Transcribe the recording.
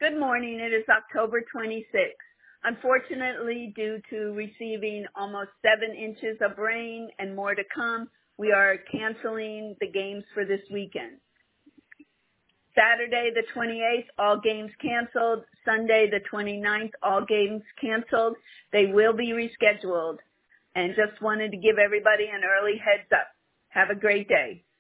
Good morning. It is October 26th. Unfortunately, due to receiving almost 7 inches of rain and more to come, we are canceling the games for this weekend. Saturday the 28th, all games canceled. Sunday the 29th, all games canceled. They will be rescheduled. And just wanted to give everybody an early heads up. Have a great day.